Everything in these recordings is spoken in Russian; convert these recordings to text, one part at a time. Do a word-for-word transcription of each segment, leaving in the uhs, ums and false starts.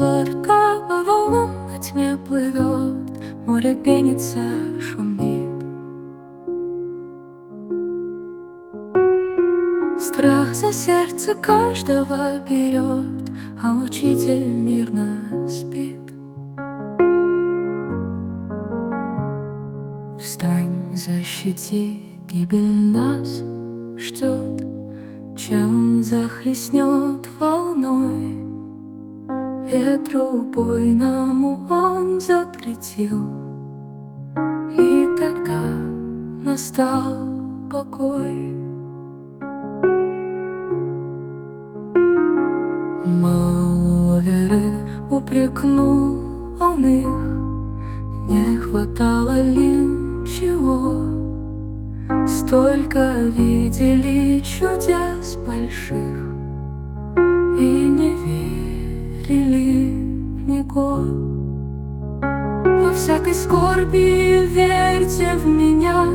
лодка по волнам во тьме плывет, море пенится, шумит. Страх за сердце каждого берет, а учитель мирно спит. Встань, защити, гибель нас ждет, чем захлестнет волной. Ветру буйному он запретил, и тогда настал покой. Маловеры упрекнул он их, не хватало ли чего? Столько видели чудес больших и не верили в него. Во всякой скорби верьте в меня,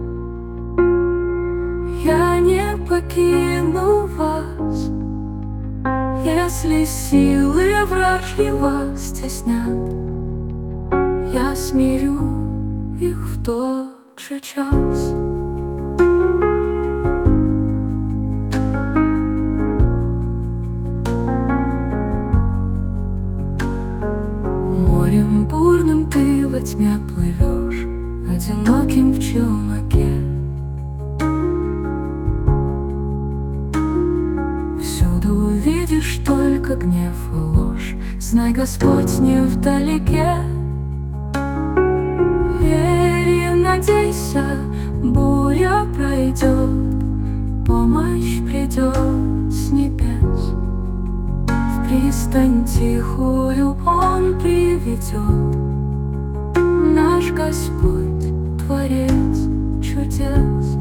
я не покину вас. Если силы вражьи вас теснят, я смирю их в тот же час. Морем бурным ты во тьме плывешь, одиноким в челноке. Всюду увидишь только гнев и ложь, знай, Господь не вдалеке. Верь и надейся, буря пройдет, помощь придет с небес. В пристань тихую Он приведет, наш Господь, Творец чудес.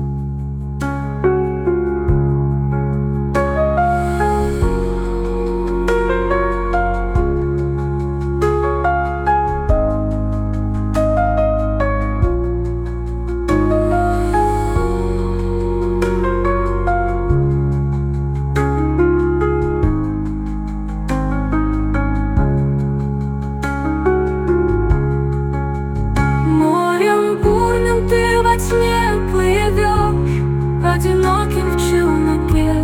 Во тьме плывешь, одиноким в челноке.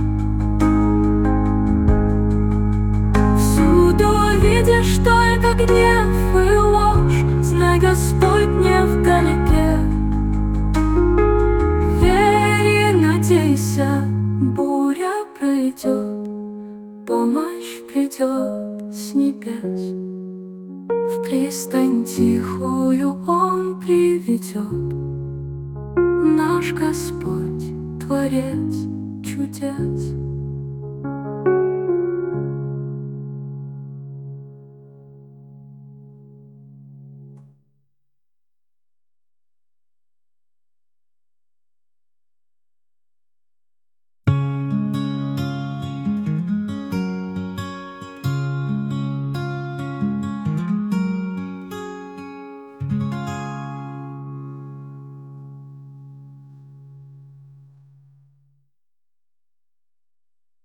Всюду видишь только гнев и ложь, знай, Господь не вдалеке. Верь и надейся, буря пройдет, помощь придет с небес. В пристань тихую Он приведет, наш Господь, Творец чудес.